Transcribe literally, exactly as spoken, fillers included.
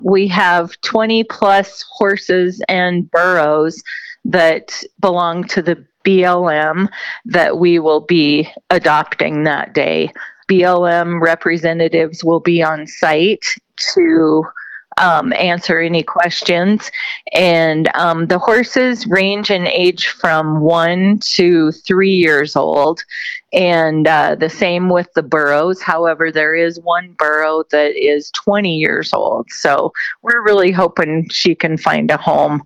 We have twenty plus horses and burros that belong to the B L M that we will be adopting that day. B L M representatives will be on site to um, answer any questions. And um, the horses range in age from one to three years old. And uh, the same with the burros. However, there is one burro that is twenty years old. So we're really hoping she can find a home.